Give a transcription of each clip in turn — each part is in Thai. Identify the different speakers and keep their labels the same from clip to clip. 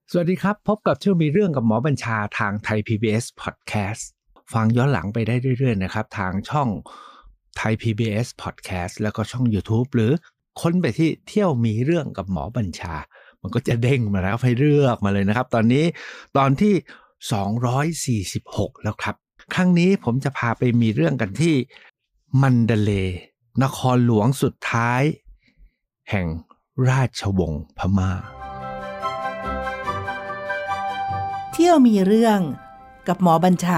Speaker 1: สวัสดีครับพบกับเชื่อมีเรื่องกับหมอบัญชาทางไทย PBS Podcast ฟังย้อนหลังไปได้เรื่อยๆนะครับทางช่องไทย PBS Podcast แล้วก็ช่อง YouTube หรือค้นไปที่เที่ยวมีเรื่องกับหมอบัญชามันก็จะเด้งมาแล้วให้เลือกมาเลยนะครับตอนนี้ตอนที่246แล้วครับครั้งนี้ผมจะพาไปมีเรื่องกันที่มันดาเลย์นครหลวงสุดท้ายแห่งราชวงศ์พม่า
Speaker 2: เที่ยวมีเรื่องกับหมอบัญชา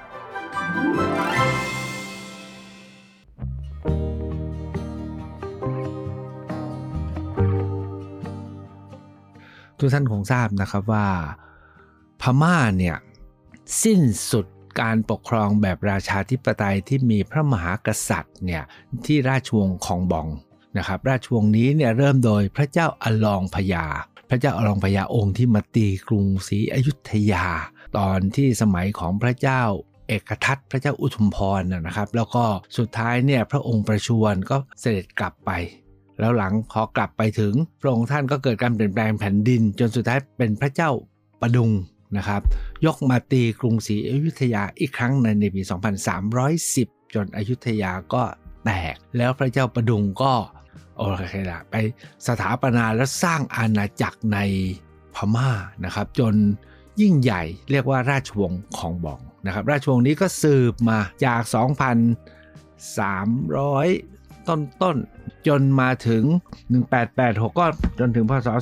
Speaker 1: ทุกท่านคงทราบนะครับว่าพม่าเนี่ยสิ้นสุดการปกครองแบบราชาธิปไตยที่มีพระมหากษัตริย์เนี่ยที่ราชวงศ์คองบองนะครับราชวงศ์นี้เนี่ยเริ่มโดยพระเจ้าอลองพญาพระเจ้าอลองพญาองค์ที่มาตีกรุงศรีอยุธยาตอนที่สมัยของพระเจ้าเอกทัตพระเจ้าอุทุมพรนะครับแล้วก็สุดท้ายเนี่ยพระองค์ประชวรก็เสด็จกลับไปแล้วหลังพอกลับไปถึงพระองค์ท่านก็เกิดการเปลี่ยนแปลงแผ่นดินจนสุดท้ายเป็นพระเจ้าประดุงนะครับยกมาตีกรุงศรีอยุธยาอีกครั้งในปี2310จนอยุธยาก็แตกแล้วพระเจ้าประดุงก็โอเคละไปสถาปนาและสร้างอาณาจักรในพม่านะครับจนยิ่งใหญ่เรียกว่าราชวงศ์คองบองนะครับราชวงศ์นี้ก็สืบมาจาก 2,300 ต้นจนมาถึง1886ก็จนถึงพ.ศ.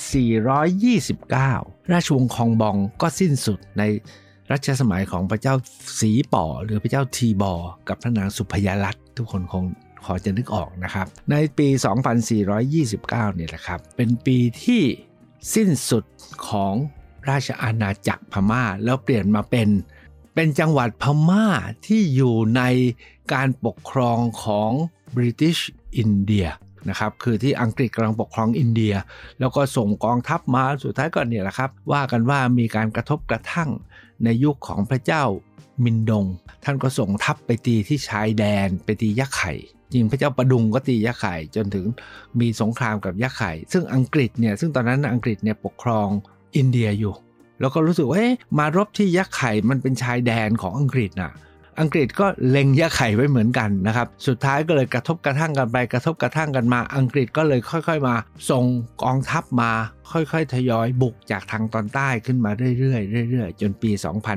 Speaker 1: 2429ราชวงศ์คองบองก็สิ้นสุดในรัชสมัยของพระเจ้าสีป่อหรือพระเจ้าทีบอกับพระนางสุพยรัตน์ทุกคนคงพอจะนึกออกนะครับในปี 2429เนี่ยแหละครับเป็นปีที่สิ้นสุดของราชอาณาจักรพม่าแล้วเปลี่ยนมาเป็นจังหวัดพม่าที่อยู่ในการปกครองของ British India นะครับคือที่อังกฤษกำลังปกครองอินเดียแล้วก็ส่งกองทัพมาสุดท้ายก็เนี่ยแหละครับว่ากันว่ามีการกระทบกระทั่งในยุคของพระเจ้ามินดงท่านก็ส่งทัพไปตีที่ชายแดนไปตียะไข่จริงพระเจ้าประดุงก็ตียะไข่จนถึงมีสงครามกับยะไข่ซึ่งอังกฤษเนี่ยซึ่งตอนนั้นอังกฤษเนี่ยปกครองอินเดียอยู่แล้วก็รู้สึกว่ามารบที่ยะไข่มันเป็นชายแดนของอังกฤษน่ะอังกฤษก็เล็งยะไข่ไว้เหมือนกันนะครับสุดท้ายก็เลยกระทบกระทั่งกันไปกระทบกระทั่งกันมาอังกฤษก็เลยค่อยๆมาส่งกองทัพมาค่อยๆทยอยบุกจากทางตอนใต้ขึ้นมาเรื่อยๆจนปี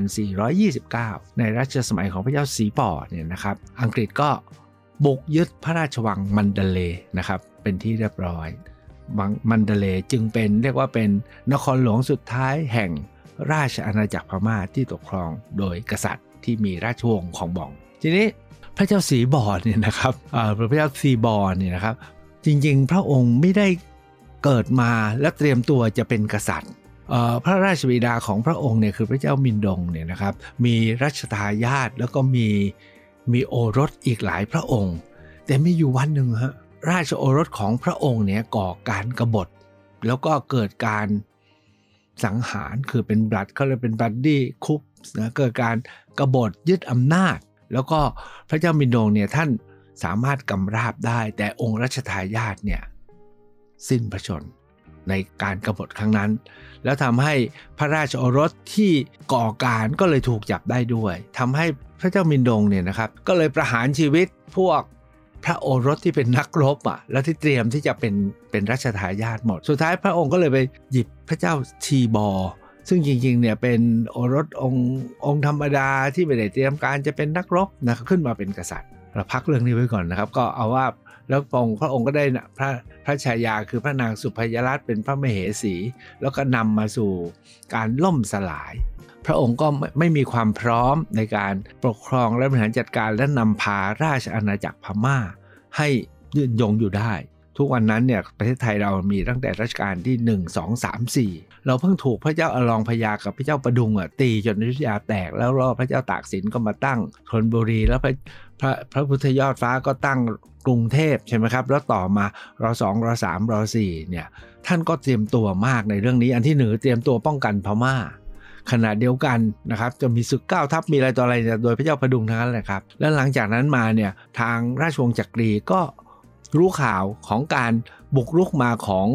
Speaker 1: 2429ในรัชสมัยของพระเจ้าสีป่อเนี่ยนะครับอังกฤษก็บุกยึดพระราชวังมันดาเลย์นะครับเป็นที่เรียบร้อยมันดาเลย์จึงเป็นเรียกว่าเป็นนครหลวงสุดท้ายแห่งราชอาณาจักรพม่าที่ปกครองโดยกษัตริย์ที่มีราชวงศ์คองบองทีนี้พระเจ้าสีบอเนี่ยนะครับพระเจ้าสีบอเนี่ยนะครับจริงๆพระองค์ไม่ได้เกิดมาและเตรียมตัวจะเป็นกษัตริย์พระราชบิดาของพระองค์เนี่ยคือพระเจ้ามินดงเนี่ยนะครับมีรัชทายาทแล้วก็มีโอรสอีกหลายพระองค์แต่มีอยู่วันหนึ่งฮะราชโอรสของพระองค์เนี่ยก่อการกบฏแล้วก็เกิดการสังหารคือเป็นบลัดเขาเรียกเป็นบัดดี้คุปนะเกิดการกบฏยึดอำนาจแล้วก็พระเจ้ามินดงเนี่ยท่านสามารถกำราบได้แต่องค์รัชทายาทเนี่ยสิ้นพระชนม์ในการกบฏครั้งนั้นแล้วทำให้พระราชโอรสที่ก่อการก็เลยถูกจับได้ด้วยทำให้พระเจ้ามินดงเนี่ยนะครับก็เลยประหารชีวิตพวกพระโอรสที่เป็นนักรบแล้วที่เตรียมที่จะเป็นรัชทายาทหมดสุดท้ายพระองค์ก็เลยไปหยิบพระเจ้าทีบอซึ่งจริงๆเนี่ยเป็นโอรสองค์ธรรมดาที่ไม่ได้เตรียมการจะเป็นนักรบนะครับขึ้นมาเป็นกษัตริย์เราพักเรื่องนี้ไว้ก่อนนะครับก็เอาว่าแล้วพระองค์ก็ได้พระฉายาคือพระนางสุพยรัตน์เป็นพระมเหสีแล้วก็นำมาสู่การล่มสลายพระองค์ก็ไม่มีความพร้อมในการปกครองและบริหารจัดการและนำพาราชอาณาจักรพม่าให้ยืนยงอยู่ได้ทุกวันนั้นเนี่ยประเทศไทยเรามีตั้งแต่รัชกาลที่1 2 3 4เราเพิ่งถูกพระเจ้าอลองพญากับพระเจ้าประดุงตีจนอยุธยาแตกแล้วรอพระเจ้าตากสินก็มาตั้งธนบุรีแล้วพระพุทธยอดฟ้าก็ตั้งกรุงเทพใช่ไหมครับแล้วต่อมาร2ร3ร4เนี่ยท่านก็เตรียมตัวมากในเรื่องนี้อันที่หนึ่งเตรียมตัวป้องกันพม่าขณะเดียวกันนะครับจะมีศึก9 ทัพมีอะไรต่ออะไรโดยพระเจ้าประดุงทั้งนั้นแหละครับและหลังจากนั้นมาเนี่ยทางราชวงศ์จักรีก็รู้ข่าวของการบุกรุกมาของ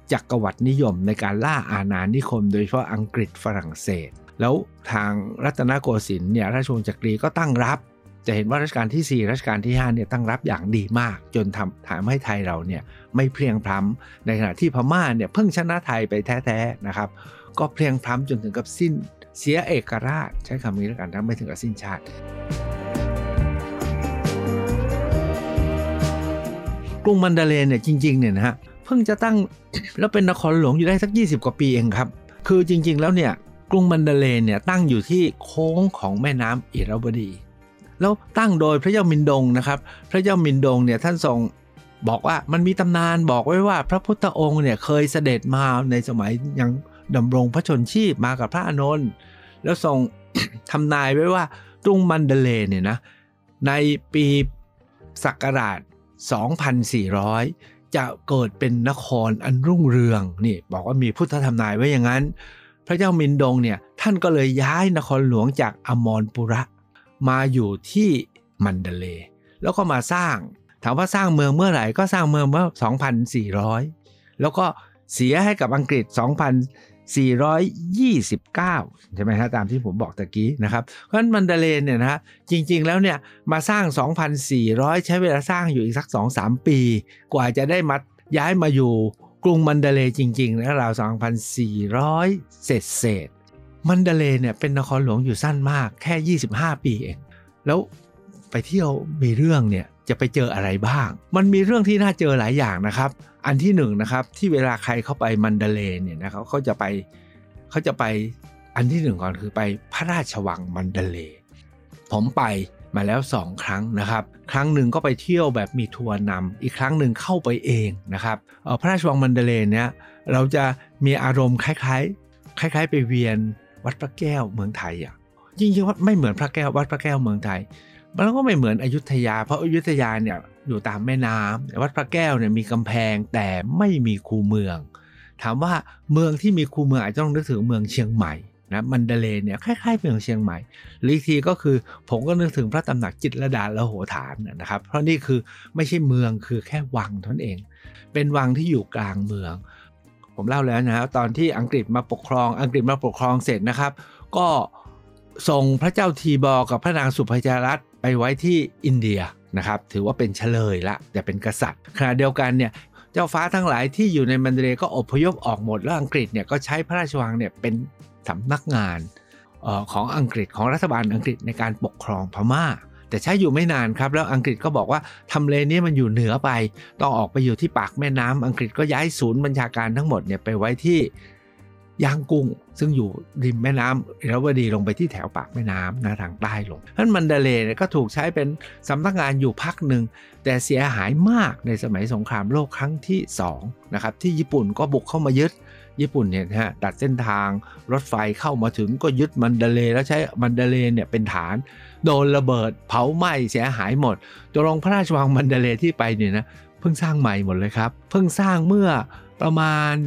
Speaker 1: จักรวรรดินิยมในการล่าอาณานิคมโดยเฉพาะอังกฤษฝรั่งเศสแล้วทางรัตนโกสินทร์เนี่ยราชวงศ์จักรีก็ตั้งรับจะเห็นว่ารัชกาลที่4รัชกาลที่5เนี่ยตั้งรับอย่างดีมากจนทำให้ไทยเราเนี่ยไม่เพลียงพล้ำในขณะที่พม่าเนี่ยเพิ่งชนะไทยไปแท้ๆนะครับก็เพลียงพล้ำจนถึงกับสิ้นเสียเอกราชใช้คำนี้แล้วกันไม่ถึงกับสิ้นชาติกรุงมันดาเลย์เนี่ยจริงๆเนี่ยนะฮะเพิ่งจะตั้ง แล้วเป็นนครหลวงอยู่ได้สัก20กว่าปีเองครับคือจริงๆแล้วเนี่ยกรุงมันดาเลย์เนี่ยตั้งอยู่ที่โค้งของแม่น้ำอิระวดีแล้วตั้งโดยพระเจ้ามินดงนะครับพระเจ้ามินดงเนี่ยท่านทรงบอกว่ามันมีตำนานบอกไว้ว่าพระพุทธองค์เนี่ยเคยเสด็จมาในสมัยยังดำรงพระชนชีพมากับพระอานนท์แล้วทรง ทำนายไว้ว่ากรุงมันดาเลย์เนี่ยนะในปีศักราช2400จะเกิดเป็นนครอันรุ่งเรืองนี่บอกว่ามีพุทธทำนายไว้อย่างนั้นพระเจ้ามินดงเนี่ยท่านก็เลยย้ายนครหลวงจากอมรปุระมาอยู่ที่มันดาเลย์แล้วก็มาสร้างถามว่าสร้างเมืองเมื่อไหร่ก็สร้างเมืองเมื่อ2400แล้วก็เสียให้กับอังกฤษ2429ใช่ไหมฮะตามที่ผมบอกตะกี้นะครับเพราะฉะนั้นมันดาเลย์เนี่ยนะฮะจริงๆแล้วเนี่ยมาสร้าง2400ใช้เวลาสร้างอยู่อีกสัก 2-3 ปีกว่าจะได้มาย้ายมาอยู่กรุงมันดาเลย์จริงๆแล้วราว2400เศษมันดาเลย์เนี่ยเป็นนครหลวงอยู่สั้นมากแค่25ปีเองแล้วไปเที่ยวมีเรื่องเนี่ยจะไปเจออะไรบ้างมันมีเรื่องที่น่าเจอหลายอย่างนะครับอันที่หนึ่งนะครับที่เวลาใครเข้าไปมันดาเลย์เนี่ยนะครับเขาจะไปอันที่หนึ่งก่อนคือไปพระราชวังมันดาเลย์ผมไปมาแล้ว2ครั้งนะครับครั้งหนึ่งก็ไปเที่ยวแบบมีทัวร์นำอีกครั้งหนึ่งเข้าไปเองนะครับพระราชวังมันดาเลย์เนี่ยเราจะมีอารมณ์คล้ายไปเวียนวัดพระแก้วเมืองไทยอ่ะจริงๆว่าไม่เหมือนพระแก้ววัดพระแก้วเมืองไทยมันก็ไม่เหมือนอยุธยาเพราะอยุธยาเนี่ยอยู่ตามแม่น้ำวัดพระแก้วเนี่ยมีกำแพงแต่ไม่มีคูเมืองถามว่าเมืองที่มีคูเมืองอาจจะต้องนึกถึงเมืองเชียงใหม่นะมันดาเลย์เนี่ยคล้ายๆเมืองเชียงใหม่หรืออีกทีก็คือผมก็นึกถึงพระตำหนักจิตรลดาละโหฐานนะครับเพราะนี่คือไม่ใช่เมืองคือแค่วังเท่านั้นเองเป็นวังที่อยู่กลางเมืองผมเล่าแล้วนะตอนที่อังกฤษมาปกครองเสร็จนะครับก็ส่งพระเจ้าทีบอร์กับพระนางสุพยรัตน์ไปไว้ที่อินเดียนะครับถือว่าเป็นเฉลยละแต่เป็นกษัตริย์ขณะเดียวกันเนี่ยเจ้าฟ้าทั้งหลายที่อยู่ในมันดาเลย์ก็อพยพออกหมดแล้วอังกฤษเนี่ยก็ใช้พระราชวังเนี่ยเป็นสำนักงานของอังกฤษของรัฐบาลอังกฤษในการปกครองพม่าแต่ใช้อยู่ไม่นานครับแล้วอังกฤษก็บอกว่าทำเลนี้มันอยู่เหนือไปต้องออกไปอยู่ที่ปากแม่น้ำอังกฤษก็ย้ายศูนย์บัญชาการทั้งหมดเนี่ยไปไว้ที่ย่างกุ้งซึ่งอยู่ริมแม่น้ำอิระวดีลงไปที่แถวปากแม่น้ำนะทางใต้ลงเพราะฉะนั้นมันดาเลย์ก็ถูกใช้เป็นสำนักงานอยู่พักหนึ่งแต่เสียหายมากในสมัยสงครามโลกครั้งที่2นะครับที่ญี่ปุ่นก็บุกเข้ามายึดญี่ปุ่นเนี่ยนะฮะตัดเส้นทางรถไฟเข้ามาถึงก็ยึดมันดาเลย์แล้วใช้มันดาเลย์เนี่ยเป็นฐานโดนระเบิดเผาไหม้เสียหายหมดตัวรองพระราชวังมันดาเลย์ที่ไปเนี่ยนะเพิ่งสร้างใหม่หมดเลยครับเพิ่งสร้างเมื่อประมาณ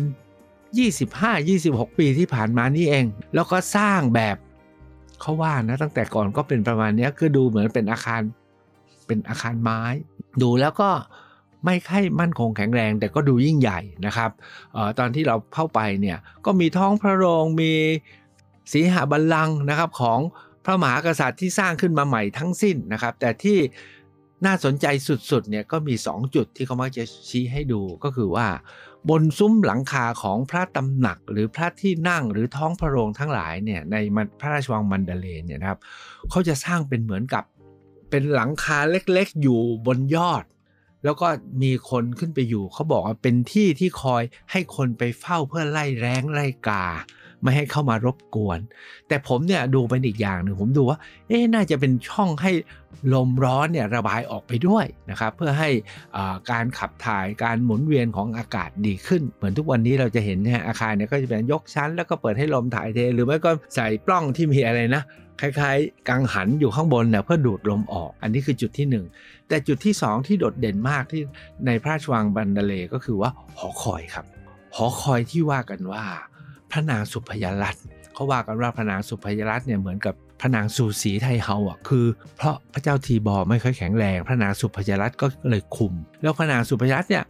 Speaker 1: 25-26 ปีที่ผ่านมานี่เองแล้วก็สร้างแบบเขาว่านะตั้งแต่ก่อนก็เป็นประมาณนี้คือดูเหมือนเป็นอาคารไม้ดูแล้วก็ไม่ค่อยมั่นคงแข็งแรงแต่ก็ดูยิ่งใหญ่นะครับตอนที่เราเข้าไปเนี่ยก็มีท้องพระโรงมีสีหบัลลังก์นะครับของพระมหากษัตริย์ที่สร้างขึ้นมาใหม่ทั้งสิ้นนะครับแต่ที่น่าสนใจสุดๆเนี่ยก็มี2จุดที่เขามักจะชี้ให้ดูก็คือว่าบนซุ้มหลังคาของพระตำหนักหรือพระที่นั่งหรือท้องพระโรงทั้งหลายเนี่ยในพระราชวังมันดาเลย์เนี่ยนะครับเขาจะสร้างเป็นเหมือนกับเป็นหลังคาเล็กๆอยู่บนยอดแล้วก็มีคนขึ้นไปอยู่เขาบอกว่าเป็นที่ที่คอยให้คนไปเฝ้าเพื่อไล่แร้งไล่กาไม่ให้เข้ามารบกวนแต่ผมเนี่ยดูเป็นอีกอย่างหนึ่งผมดูว่าน่าจะเป็นช่องให้ลมร้อนเนี่ยระบายออกไปด้วยนะครับเพื่อให้การขับถ่ายการหมุนเวียนของอากาศดีขึ้นเหมือนทุกวันนี้เราจะเห็นเนี่ยอาคารเนี่ยก็จะเป็นยกชั้นแล้วก็เปิดให้ลมถ่ายเทหรือไม่ก็ใส่ปล้องที่มีอะไรนะคล้ายๆกังหันอยู่ข้างบนเนี่ยเพื่อดูดลมออกอันนี้คือจุดที่1แต่จุดที่2ที่โดดเด่นมากที่ในพระราชวังมันดาเลย์ก็คือว่าหอคอยครับหอคอยที่ว่ากันว่าพระนางสุพยรัตน์เขาว่ากันว่าพระนางสุพยรัตน์เนี่ยเหมือนกับพระนางสูสีไทเฮาอ่ะคือเพราะพระเจ้าทีบอร์ไม่ค่อยแข็งแรงพระนางสุพยรัตน์ก็เลยคุมแล้วพระนางสุพยรัตน์เนี่ย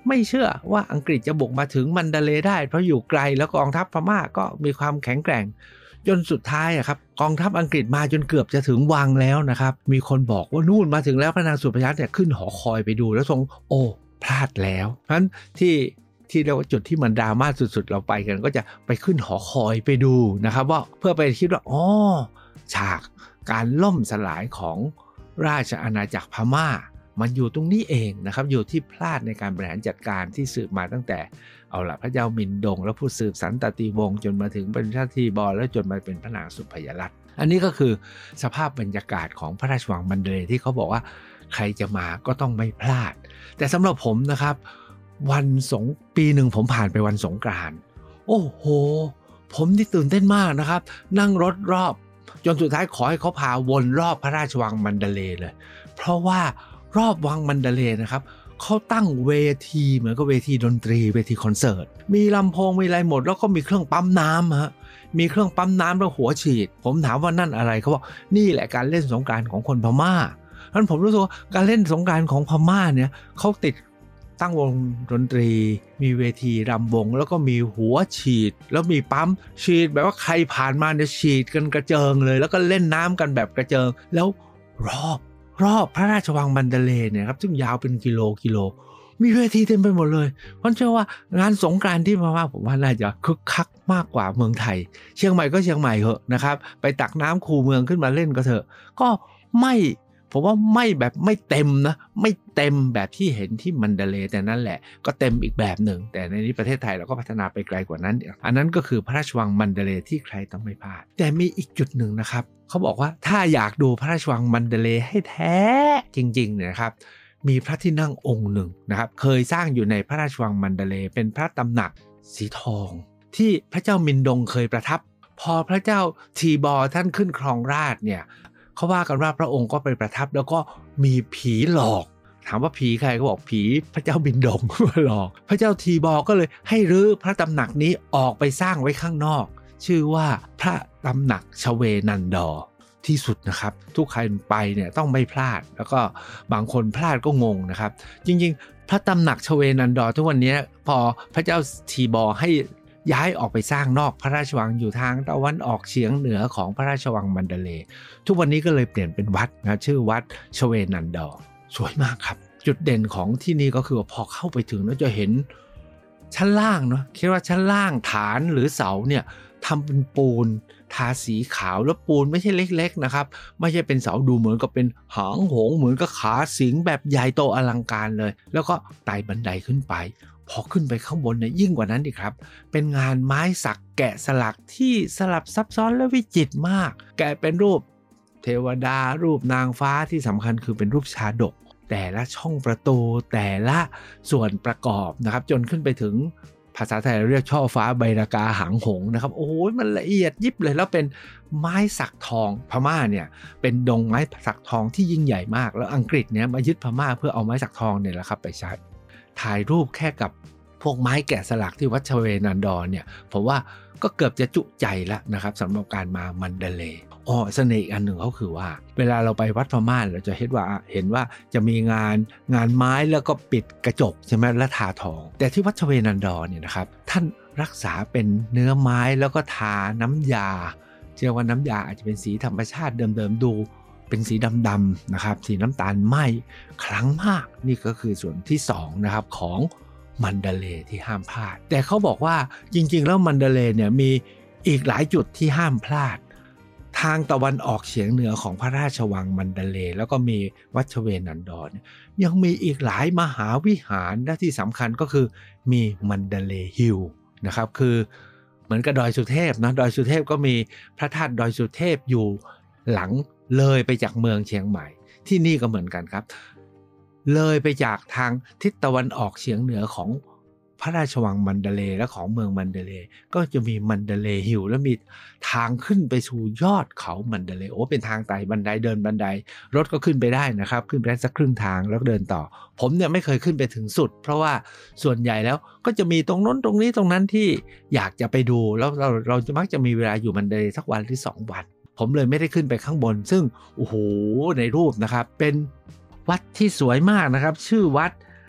Speaker 1: ไม่เชื่อว่าอังกฤษจะบุกมาถึงมันดาเลย์ได้เพราะอยู่ไกลแล้วกองทัพพม่าก็มีความแข็งแกร่งจนสุดท้ายครับกองทัพอังกฤษมาจนเกือบจะถึงวังแล้วนะครับมีคนบอกว่านู่นมาถึงแล้วพระนางสุพยัตเนี่ยขึ้นหอคอยไปดูแล้วทรงโอ้พลาดแล้วเพราะฉะนั้นที่เรียกว่าจุดที่มันดราม่าสุดๆเราไปกันก็จะไปขึ้นหอคอยไปดูนะครับว่าเพื่อไปคิดว่าอ๋อฉากการล่มสลายของราชอาณาจักรพม่ามันอยู่ตรงนี้เองนะครับอยู่ที่พลาดในการบริหารจัดการที่สืบมาตั้งแต่เอาล่ะพระเจ้ามินดงแล้วผู้สืบสันตติวงศ์จนมาถึงเป็นชาติบอแล้วจนมาเป็นพระนางสุพยัตอันนี้ก็คือสภาพบรรยากาศของพระราชวังมันเดเลย์ที่เขาบอกว่าใครจะมาก็ต้องไม่พลาดแต่สำหรับผมนะครับปีหนึ่งผมผ่านไปวันสงกรานต์โอ้โหผมนี่ตื่นเต้นมากนะครับนั่งรถรอบจนสุดท้ายขอให้เขาพาวนรอบพระราชวังมันเดเลย์เลยเพราะว่ารอบวังมันเดเลย์นะครับเขาตั้งเวทีเหมือนกับเวทีดนตรีเวทีคอนเสิร์ตมีลำโพงมีอะไรหมดแล้วก็มีเครื่องปั๊มน้ำฮะมีเครื่องปั๊มน้ำแล้วหัวฉีดผมถามว่านั่นอะไรเขาบอกนี่แหละการเล่นสงกรานต์ของคนพม่าเพราะฉะนั้นผมรู้สึกว่าการเล่นสงกรานต์ของพม่าเนี่ยเขาติดตั้งวงดนตรีมีเวทีรำวงแล้วก็มีหัวฉีดแล้วมีปั๊มฉีดแบบว่าใครผ่านมาเนี่ยฉีดกันกระเจิงเลยแล้วก็เล่นน้ำกันแบบกระเจิงแล้วรอบพระราชวังมันเดเลย์เนี่ยครับซึ่งยาวเป็นกิโลมีเวทีเต็มไปหมดเลยเพราะเชื่อว่างานสงกรานต์ที่พม่าผมว่าน่าจะคึกคักมากกว่าเมืองไทยเชียงใหม่ก็เชียงใหม่เหอะนะครับไปตักน้ำคูเมืองขึ้นมาเล่นก็เถอะก็ผมว่าไม่เต็มนะไม่เต็มแบบที่เห็นที่มันเดเลย์แต่นั่นแหละก็เต็มอีกแบบหนึ่งแต่ในนี้ประเทศไทยเราก็พัฒนาไปไกลกว่านั้นอันนั้นก็คือพระราชวังมันเดเลย์ที่ใครต้องไม่พลาดแต่มีอีกจุดหนึ่งนะครับเขาบอกว่าถ้าอยากดูพระราชวังมันเดเลย์ให้แท้จริงๆเนี่ยนะครับมีพระที่นั่งองค์หนึ่งนะครับเคยสร้างอยู่ในพระราชวังมันเดเลย์เป็นพระตำหนักสีทองที่พระเจ้ามินดงเคยประทับพอพระเจ้าทีบอท่านขึ้นครองราชย์เนี่ยเขาว่ากันว่าพระองค์ก็ไปประทับแล้วก็มีผีหลอกถามว่าผีใครก็บอกผีพระเจ้ามินดงมาหลอกพระเจ้าทีบอก็เลยให้รื้อพระตำหนักนี้ออกไปสร้างไว้ข้างนอกชื่อว่าพระตำหนักชเวนันดรที่สุดนะครับทุกใครไปเนี่ยต้องไม่พลาดแล้วก็บางคนพลาดก็งงนะครับจริงๆพระตำหนักชเวนันดรทุกวันนี้พอพระเจ้าทีบอให้ย้ายออกไปสร้างนอกพระราชวังอยู่ทางตะวันออกเฉียงเหนือของพระราชวังมันเดเลย์ทุกวันนี้ก็เลยเปลี่ยนเป็นวัดนะชื่อวัดชเวนันดรสวยมากครับจุดเด่นของที่นี่ก็คือพอเข้าไปถึงแล้วจะเห็นชั้นล่างเนาะคิดว่าชั้นล่างฐานหรือเสาเนี่ยทำเป็นปูนทาสีขาวแล้วปูนไม่ใช่เล็กๆนะครับไม่ใช่เป็นเสาดูเหมือนกับเป็นหางหงเหมือนกับขาสิงแบบใหญ่โตอลังการเลยแล้วก็ไต่บันไดขึ้นไปพอขึ้นไปข้างบนเนี่ยยิ่งกว่านั้นอีกครับเป็นงานไม้สักแกะสลักที่สลับซับซ้อนและวิจิตรมากแกะเป็นรูปเทวดารูปนางฟ้าที่สำคัญคือเป็นรูปชาดกแต่ละช่องประตูแต่ละส่วนประกอบนะครับจนขึ้นไปถึงภาษาไทยเรียกช่อฟ้าใบรากาหางหงนะครับโอ้ยมันละเอียดยิบเลยแล้วเป็นไม้สักทองพม่าเนี่ยเป็นดงไม้สักทองที่ยิ่งใหญ่มากแล้วอังกฤษเนี่ยมายึดพม่าเพื่อเอาไม้สักทองเนี่ยแหละครับไปใช้ถ่ายรูปแค่กับพวกไม้แกะสลักที่วัดชเวนันดรเนี่ยผมว่าก็เกือบจะจุใจแล้วนะครับสำหรับการมามันเดเลย์เสน่ห์อีกอันหนึ่งก็คือว่าเวลาเราไปวัดพม่าเราจะเห็นว่าจะมีงานไม้แล้วก็ปิดกระจกใช่ไหมและทาทองแต่ที่วัดชเวนันดรเนี่ยนะครับท่านรักษาเป็นเนื้อไม้แล้วก็ทาน้ำยาเชื่อว่าน้ำยาอาจจะเป็นสีธรรมชาติเดิมๆดูเป็นสีดำๆนะครับสีน้ำตาลไหม้ครั้งมากนี่ก็คือส่วนที่2นะครับของมันเดเลย์ที่ห้ามพลาดแต่เขาบอกว่าจริงๆแล้วมันเดเลย์เนี่ยมีอีกหลายจุดที่ห้ามพลาดทางตะวันออกเฉียงเหนือของพระราชวังมันเดเลย์แล้วก็มีวัดชเวนันดรยังมีอีกหลายมหาวิหารและที่สำคัญก็คือมีมันเดเลย์ฮิลนะครับคือเหมือนกับดอยสุเทพนะดอยสุเทพก็มีพระธาตุดอยสุเทพอยู่หลังเลยไปจากเมืองเชียงใหม่ที่นี่ก็เหมือนกันครับเลยไปจากทางทิศตะวันออกเฉียงเหนือของพระราชวังมันเดเลย์และของเมืองมันเดเลย์ก็จะมีมันเดเลย์ฮิลและมีทางขึ้นไปสู่ยอดเขามันเดเลย์เป็นทางไต่บันไดเดินบันไดรถก็ขึ้นไปได้นะครับขึ้นไปได้สักครึ่งทางแล้วเดินต่อผมเนี่ยไม่เคยขึ้นไปถึงสุดเพราะว่าส่วนใหญ่แล้วก็จะมีตรงนั้นตรงนี้ตรงนั้นที่อยากจะไปดูแล้วเราจะมักจะมีเวลาอยู่มันเดเลย์สักวันหรือ2 วันผมเลยไม่ได้ขึ้นไปข้างบนซึ่งโอ้โหในรูปนะครับเป็นวัดที่สวยมากนะครับชื่อวัด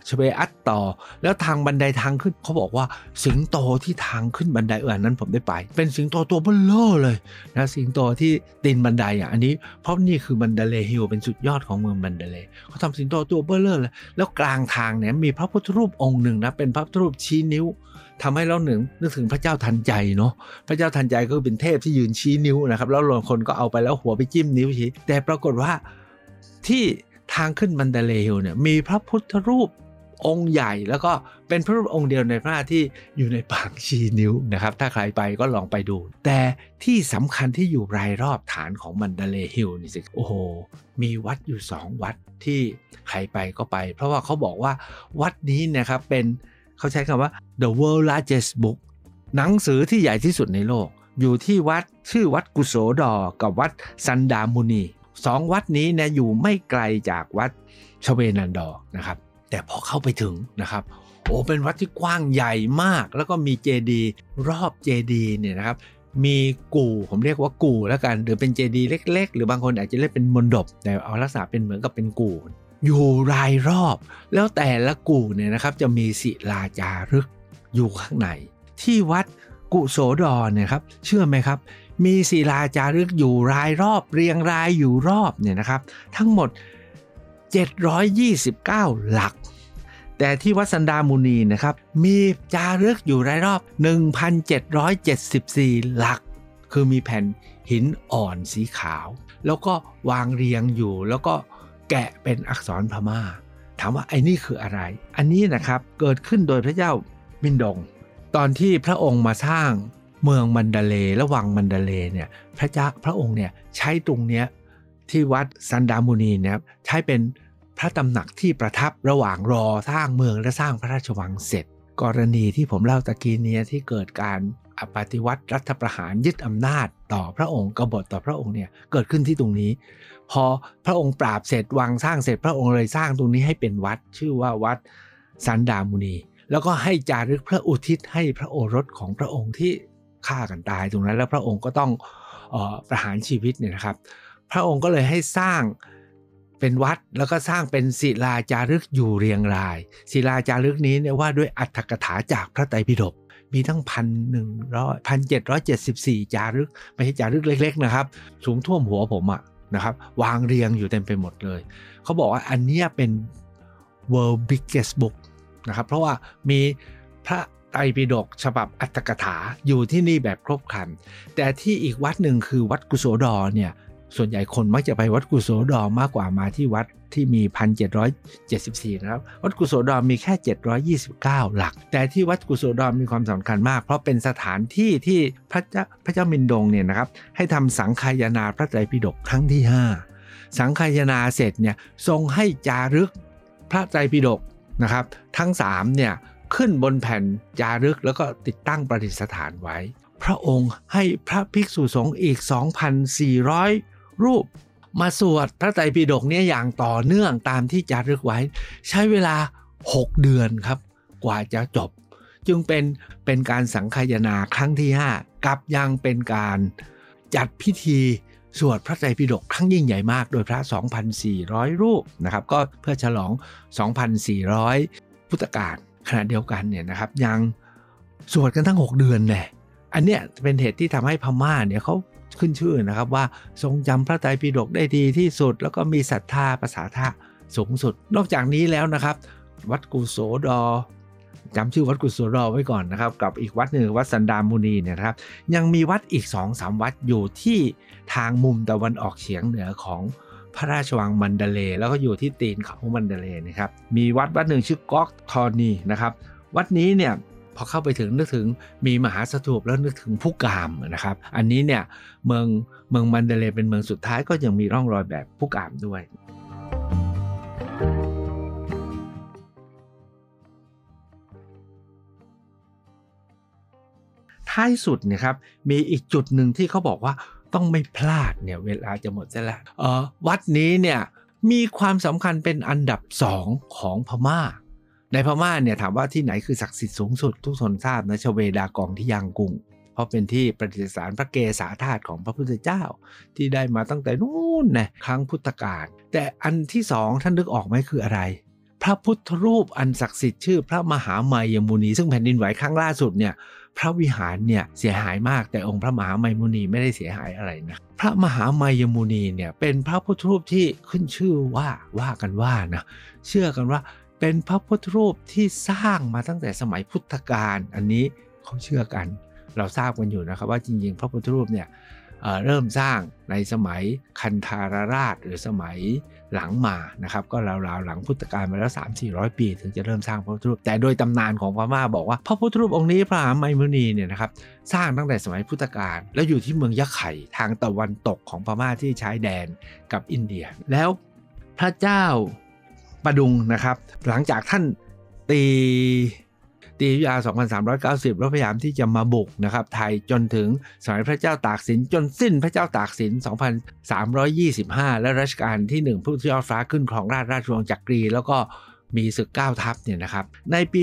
Speaker 1: ชเวอัตต่อแล้วทางบันไดทางขึ้นเขาบอกว่าสิงโตที่ทางขึ้นบันไดนั้นผมได้ไปเป็นสิงโตตัวเบ้อเร่อเลยนะสิงโตที่ตีนบันไดอันนี้เพราะนี่คือมันดาเลย์ฮิลเป็นสุดยอดของเมืองมันดาเลย์เขาทำสิงโตตัวเบ้อเร่อเลยแล้วกลางทางเนี่ยมีพระพุทธรูปองค์หนึ่งนะเป็นพระพุทธรูปชี้นิ้วทำให้เรานึกถึงพระเจ้าทันใจเนาะพระเจ้าทันใจก็เป็นเทพที่ยืนชี้นิ้วนะครับแล้วบางคนก็เอาไปแล้วหัวไปจิ้มนิ้วชี้แต่ปรากฏว่าที่ทางขึ้นมันดาเลย์ฮิลเนี่ยมีพระพุทธรูปองค์ใหญ่แล้วก็เป็นพระรูปองค์เดียวในพระที่อยู่ในปางชี้นิ้วนะครับถ้าใครไปก็ลองไปดูแต่ที่สำคัญที่อยู่รายรอบฐานของมันดาเลย์ฮิลนี่สิโอ้โหมีวัดอยู่2วัดที่ใครไปก็ไปเพราะว่าเขาบอกว่าวัดนี้นะครับเป็นเขาใช้คำว่า the world largest book หนังสือที่ใหญ่ที่สุดในโลกอยู่ที่วัดชื่อวัดกุโสดอกับวัดซันดามุนี2วัดนี้เนี่ยอยู่ไม่ไกลจากวัดชเวนันดอนะครับแต่พอเข้าไปถึงนะครับโอ้เป็นวัดที่กว้างใหญ่มากแล้วก็มีเจดีย์รอบเจดีย์เนี่ยนะครับมีกู่ผมเรียกว่ากู่แล้วกันหรือเป็นเจดีย์เล็กๆหรือบางคนอาจจะเรียกเป็นมณฑปแต่เอาลักษณะเป็นเหมือนกับเป็นกู่อยู่รายรอบแล้วแต่ละกู่เนี่ยนะครับจะมีศิลาจารึกอยู่ข้างในที่วัดกุโสดอเนี่ยครับเชื่อไหมครับมีศิลาจารึกอยู่รายรอบเรียงรายอยู่รอบเนี่ยนะครับทั้งหมด729หลักแต่ที่วัดสันดามุนีนะครับมีจารึกอยู่รายรอบ 1,774 หลักคือมีแผ่นหินอ่อนสีขาวแล้วก็วางเรียงอยู่แล้วก็แกะเป็นอักษรพม่าถามว่าไอ้นี่คืออะไรอันนี้นะครับเกิดขึ้นโดยพระเจ้ามินดงตอนที่พระองค์มาสร้างเมืองมันดาเลย์และวังมันดาเลย์เนี่ยพระองค์เนี่ยใช้ตรงเนี้ยที่วัดสันดามุนีเนี่ยใช้เป็นพระตำหนักที่ประทับระหว่างรอสร้างเมืองและสร้างพระราชวังเสร็จกรณีที่ผมเล่าตะกี้นี้ที่เกิดการปฏิวัติรัฐประหารยึดอำนาจต่อพระองค์กบฏต่อพระองค์เนี่ยเกิดขึ้นที่ตรงนี้พอพระองค์ปราบเสร็จวังสร้างเสร็จพระองค์เลยสร้างตรงนี้ให้เป็นวัดชื่อว่าวัดสันดามุนีแล้วก็ให้จารึกพระอุทิศให้พระโอรสของพระองค์ที่ฆ่ากันตายตรงนั้นแล้วพระองค์ก็ต้องประหารชีวิตเนี่ยนะครับพระองค์ก็เลยให้สร้างเป็นวัดแล้วก็สร้างเป็นศิลาจารึกอยู่เรียงรายศิลาจารึกนี้เนี่ยว่าด้วยอรรถกถาจากพระไตรปิฎกมีทั้ง 1,774 จารึกไม่ใช่จารึกเล็กๆนะครับสูงท่วมหัวผมนะครับวางเรียงอยู่เต็มไปหมดเลยเขาบอกว่าอันนี้เป็น world biggest book นะครับเพราะว่ามีพระไตรปิฎกฉบับอรรถกถาอยู่ที่นี่แบบครบครันแต่ที่อีกวัดหนึ่งคือวัดกุโสดอเนี่ยส่วนใหญ่คนมักจะไปวัดกุโสดอมากกว่ามาที่วัดที่มี 1,774 นะครับวัดกุโสดอมีแค่729หลักแต่ที่วัดกุโสดอมีความสำคัญมากเพราะเป็นสถานที่ที่พระเจ้ามินดงเนี่ยนะครับให้ทำสังฆายนาพระไตรปิฎกครั้งที่5สังฆายนาเสร็จเนี่ยทรงให้จารึกพระไตรปิฎกนะครับทั้ง3เนี่ยขึ้นบนแผ่นจารึกแล้วก็ติดตั้งประดิษฐานไว้พระองค์ให้พระภิกษุสงฆ์อีก 2,400 รูปมาสวดพระไตรปิฎกเนี่ยอย่างต่อเนื่องตามที่จารึกไว้ใช้เวลา6เดือนครับกว่าจะจบจึงเป็นการสังฆายนาครั้งที่5กับยังเป็นการจัดพิธีสวดพระไตรปิฎกครั้งยิ่งใหญ่มากโดยพระ 2,400 รูปนะครับก็เพื่อฉลอง 2,400 พุทธกาลขณะเดียวกันเนี่ยนะครับยังสวดกันทั้ง6เดือนเนี่ยอันเนี้ยเป็นเหตุที่ทำให้พม่าเนี่ยเขาขึ้นชื่อนะครับว่าทรงจำพระไตรปิฎกได้ดีที่สุดแล้วก็มีศรัทธาภาษาทะสูงสุดนอกจากนี้แล้วนะครับวัดกุโสดอจำชื่อวัดกุโสดอไว้ก่อนนะครับกับอีกวัดหนึ่งวัดสันดามุนีเนี่ยครับยังมีวัดอีก 2-3 วัดอยู่ที่ทางมุมตะวันออกเฉียงเหนือของพระราชวังมันดาเลย์แล้วก็อยู่ที่ตีนเขามันดาเลย์นะครับมีวัดหนึ่งชื่อก๊อกทอนีนะครับวัดนี้เนี่ยพอเข้าไปถึงนึกถึงมีมหาสถูปแล้วนึกถึงผู้กามนะครับอันนี้เนี่ยเมืองมันดาเลย์เป็นเมืองสุดท้ายก็ยังมีร่องรอยแบบผู้กามด้วยท้ายสุดเนี่ยครับมีอีกจุดหนึ่งที่เขาบอกว่าต้องไม่พลาดเนี่ยเวลาจะหมดซะแล้ววัดนี้เนี่ยมีความสำคัญเป็นอันดับ2ของพม่าในพม่าเนี่ยถามว่าที่ไหนคือศักดิ์สิทธิ์สูงสุดทุกคนทราบนะชเวดากองที่ยางกุ้งเพราะเป็นที่ประดิษฐานพระเกศาธาตุของพระพุทธเจ้าที่ได้มาตั้งแต่นู้นนะครั้งพุทธกาลแต่อันที่2ท่านนึกออกไหมคืออะไรพระพุทธรูปอันศักดิ์สิทธิ์ชื่อพระมหามัยมุนีซึ่งแผ่นดินไหวครั้งล่าสุดเนี่ยพระวิหารเนี่ยเสียหายมากแต่องค์พระมหามัยมุนีไม่ได้เสียหายอะไรนะพระมหามัยมุนีเนี่ยเป็นพระพุทธรูปที่ขึ้นชื่อว่ากันว่านะเชื่อกันว่าเป็นพระพุทธรูปที่สร้างมาตั้งแต่สมัยพุทธกาลอันนี้เขาเชื่อกันเราทราบกันอยู่นะครับว่าจริงๆพระพุทธรูปเนี่ยเริ่มสร้างในสมัยคันธารราชหรือสมัยหลังมานะครับก็ราวๆหลังพุทธกาลมาแล้ว 300-400 ปีถึงจะเริ่มสร้างพระพุทธรูปแต่โดยตำนานของพม่าบอกว่าพระพุทธรูปองค์นี้พระมหามัยมุนีเนี่ยนะครับสร้างตั้งแต่สมัยพุทธกาลแล้วอยู่ที่เมืองยะไข่ทางตะวันตกของพม่าที่ชายแดนกับอินเดียแล้วพระเจ้าประดุงนะครับหลังจากท่านตีอยุธยา 2390 แล้วพยายามที่จะมาบุกนะครับไทยจนถึงสมัยพระเจ้าตากสินจนสิ้นพระเจ้าตากสิน 2325 และรัชกาลที่1ผู้ที่ยอดฟ้าขึ้นครองราชวงศ์จักรีแล้วก็มีศึก9ทัพเนี่ยนะครับในปี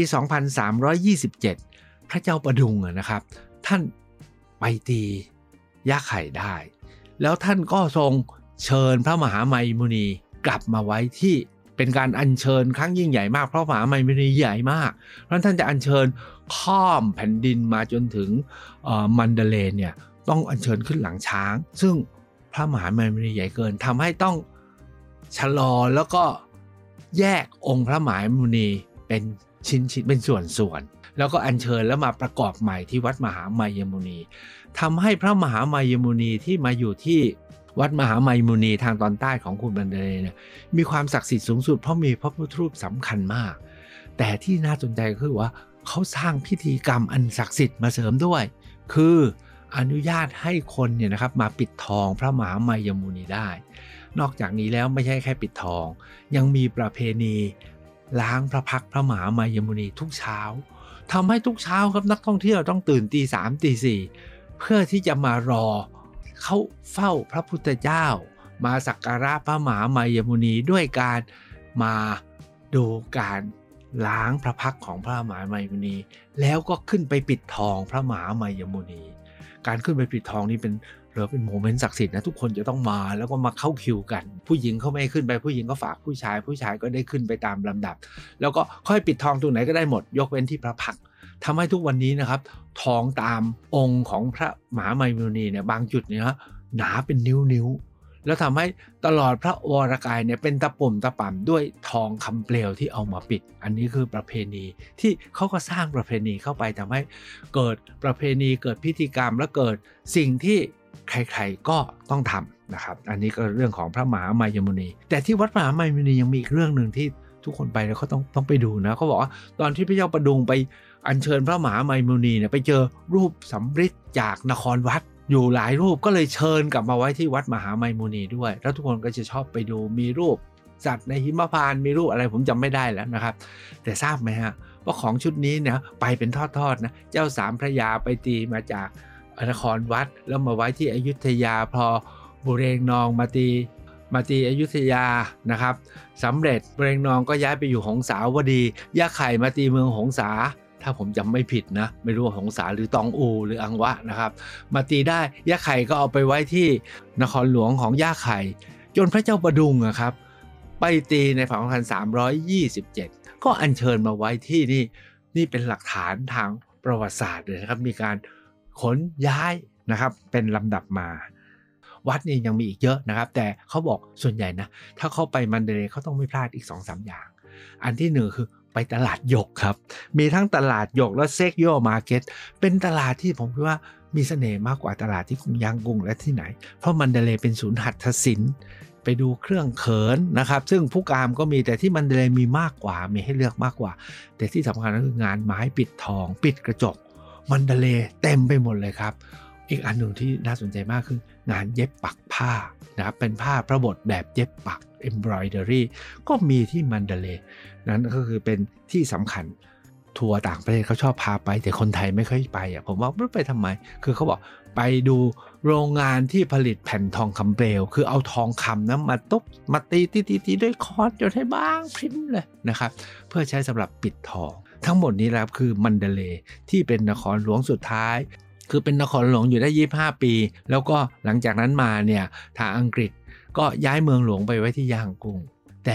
Speaker 1: 2327 พระเจ้าประดุงนะครับท่านไปตียะไข่ได้แล้วท่านก็ทรงเชิญพระมหามัยมุนีกลับมาไว้ที่เป็นการอัญเชิญครั้งยิ่งใหญ่มากเพราะมหามัยมุนีใหญ่มากเพราะท่านจะอัญเชิญข้ามแผ่นดินมาจนถึงมันเดเลย์เนี่ยต้องอัญเชิญขึ้นหลังช้างซึ่งพระมหามัยมุนีใหญ่เกินทำให้ต้องชะลอแล้วก็แยกองค์พระมหามัยมุนีเป็นชิ้นเป็นส่วนๆแล้วก็อัญเชิญแล้วมาประกอบใหม่ที่วัดมหามัยมุนีทำให้พระมหามัยมุนีที่มาอยู่ที่วัดมหามัยมุนีทางตอนใต้ของกรุงมันเดเลย์เนี่ยมีความศักดิ์สิทธิ์สูงสุดเพราะมีพระพุทธรูปสำคัญมากแต่ที่น่าสนใจก็คือว่าเขาสร้างพิธีกรรมอันศักดิ์สิทธิ์มาเสริมด้วยคืออนุญาตให้คนเนี่ยนะครับมาปิดทองพระมหามัยมุนีได้นอกจากนี้แล้วไม่ใช่แค่ปิดทองยังมีประเพณีล้างพระพักตร์พระมหามัยมุนีทุกเช้าทำให้ทุกเช้าครับนักท่องเที่ยวต้องตื่นตี 3 ตี 4เพื่อที่จะมารอเขาเฝ้าพระพุทธเจ้ามาสักการะพระมหามัยมุนีด้วยการมาดูการล้างพระพักตร์ของพระมหามัยมุนีแล้วก็ขึ้นไปปิดทองพระมหามัยมุนีการขึ้นไปปิดทองนี่เป็นโมเมนต์ศักดิ์สิทธิ์นะทุกคนจะต้องมาแล้วก็มาเข้าคิวกันผู้หญิงเขาไม่ขึ้นไปผู้หญิงก็ฝากผู้ชายก็ได้ขึ้นไปตามลำดับแล้วก็ค่อยปิดทองตรงไหนก็ได้หมดยกเว้นที่พระพักตร์ทำให้ทุกวันนี้นะครับทองตามองค์ของพระมหามัยมุนีเนี่ยบางจุดเนี่ยหนาเป็นนิ้วแล้วทำให้ตลอดพระวรกายเนี่ยเป็นตะปุ่มตะป่ำด้วยทองคำเปลวที่เอามาปิดอันนี้คือประเพณีที่เขาก็สร้างประเพณีเข้าไปทำให้เกิดประเพณีเกิดพิธีกรรมและเกิดสิ่งที่ใครๆก็ต้องทำนะครับอันนี้ก็เรื่องของพระมหามัยมุนีแต่ที่วัดมหามัยมุนียังมีอีกเรื่องหนึ่งที่ทุกคนไปแล้วเขาต้องไปดูนะเขาบอกว่าตอนที่พระเจ้าประดุงไปอัญเชิญพระมหามัยมุนีเนี่ยไปเจอรูปสำริดจากนครวัดอยู่หลายรูปก็เลยเชิญกลับมาไว้ที่วัดมหามัยมุนีด้วยแล้วทุกคนก็จะชอบไปดูมีรูปสัตว์ในหิมพานต์มีรูปอะไรผมจำไม่ได้แล้วนะครับแต่ทราบไหมฮะว่าของชุดนี้เนี่ยไปเป็นทอดๆนะเจ้าสามพระยาไปตีมาจากนครวัดแล้วมาไว้ที่อยุธยาพอบุเรงนองมาตีอยุธยานะครับสำเร็จบุเรงนองก็ย้ายไปอยู่หงสาวดียะไข่มาตีเมืองหงสาถ้าผมจำไม่ผิดนะไม่รู้ว่าหงสาหรือตองอูหรืออังวะนะครับมาตีได้ยะไข่ก็เอาไปไว้ที่นครหลวงของยะไข่จนพระเจ้าประดุงครับไปตีในปี 2327 ก็อัญเชิญมาไว้ที่นี่เป็นหลักฐานทางประวัติศาสตร์เลยนะครับมีการขนย้ายนะครับเป็นลำดับมาวัดนี้ยังมีอีกเยอะนะครับแต่เขาบอกส่วนใหญ่นะถ้าเข้าไปมันเดเลย์เขาต้องไม่พลาดอีก 2-3 อย่างอันที่หนึ่งคือไปตลาดหยกครับมีทั้งตลาดหยกและเซ็กโยมาร์เก็ตเป็นตลาดที่ผมคิดว่ามีเสน่ห์มากกว่าตลาดที่กรุงยางกุ้งและที่ไหนเพราะมันเดเลย์เป็นศูนย์หัตถศิลป์ไปดูเครื่องเขินนะครับซึ่งผู้กามก็มีแต่ที่มันเดเลย์มีมากกว่ามีให้เลือกมากกว่าแต่ที่สำคัญก็คืองานไม้ปิดทองปิดกระจกมันเดเลย์เต็มไปหมดเลยครับอีกอันหนึ่งที่น่าสนใจมากคืองานเย็บปักผ้านะครับเป็นผ้าพระบทแบบเย็บปัก embroidery ก็มีที่มันเดเลย์นั้นก็คือเป็นที่สำคัญทัวร์ต่างประเทศเขาชอบพาไปแต่คนไทยไม่ค่อยไปผมว่าไม่ไปทำไมคือเขาบอกไปดูโรงงานที่ผลิตแผ่นทองคำเปลวคือเอาทองคำนะมาตีด้วยค้อนจนให้บางพริ้มเลยนะครับเพื่อใช้สำหรับปิดทองทั้งหมดนี้แล้วคือมันเดเลย์ที่เป็นนครหลวงสุดท้ายคือเป็นนครหลวงอยู่ได้25 ปีแล้วก็หลังจากนั้นมาเนี่ยทางอังกฤษก็ย้ายเมืองหลวงไปไว้ที่ย่างกุ้งแต่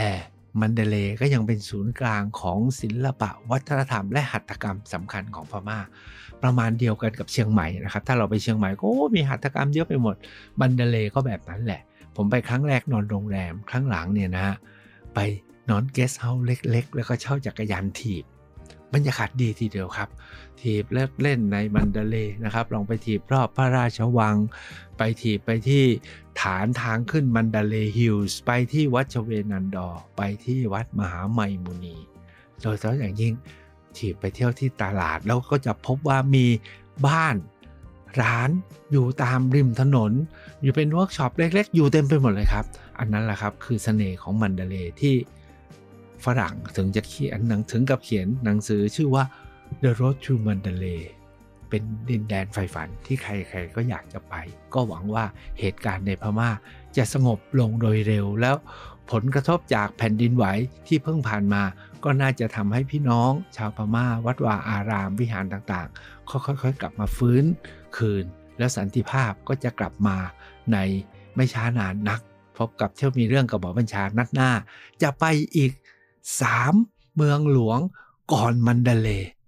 Speaker 1: มันเดเลย์ก็ยังเป็นศูนย์กลางของศิลปะวัฒนธรรมและหัตถกรรมสำคัญของพม่าประมาณเดียวกันกับเชียงใหม่นะครับถ้าเราไปเชียงใหม่ก็มีหัตถกรรมเยอะไปหมดมันเดเลย์ก็แบบนั้นแหละผมไปครั้งแรกนอนโรงแรมครั้งหลังเนี่ยนะไปนอนเกสต์เฮาส์เล็กๆแล้วก็เช่าจักรยานถีบบรรยากาศดีทีเดียวครับถีบเล่นในมันเดเลย์นะครับลองไปถีบรอบพระราชวังไปถีบไปที่ฐานทางขึ้นมันเดเลย์ฮิลส์ไปที่วัดชเวนันดอร์ไปที่วัดมหาไมมุนีโดยเฉพาะอย่างยิ่งถีบไปเที่ยวที่ตลาดแล้วก็จะพบว่ามีบ้านร้านอยู่ตามริมถนนอยู่เป็นเวิร์กช็อปเล็กๆอยู่เต็มไปหมดเลยครับอันนั้นแหละครับคือเสน่ห์ของมันเดเลย์ที่ฝรั่งถึงกับเขียนหนังสือชื่อว่า The Road to Mandalay เป็นดินแดนใฝ่ฝันที่ใครๆก็อยากจะไปก็หวังว่าเหตุการณ์ในพม่าจะสงบลงโดยเร็วแล้วผลกระทบจากแผ่นดินไหวที่เพิ่งผ่านมาก็น่าจะทำให้พี่น้องชาวพม่าวัดวาอารามวิหารต่างๆค่อยๆกลับมาฟื้นคืนแล้วสันติภาพก็จะกลับมาในไม่ช้านานนักพบกับเที่ยวมีเรื่องกับหมอบัญชานัดหน้าจะไปอีก3เมืองหลวงก่อนมันเดเลย์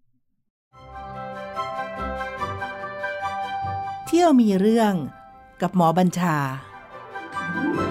Speaker 2: เที่ยวมีเรื่องกับหมอบัญชา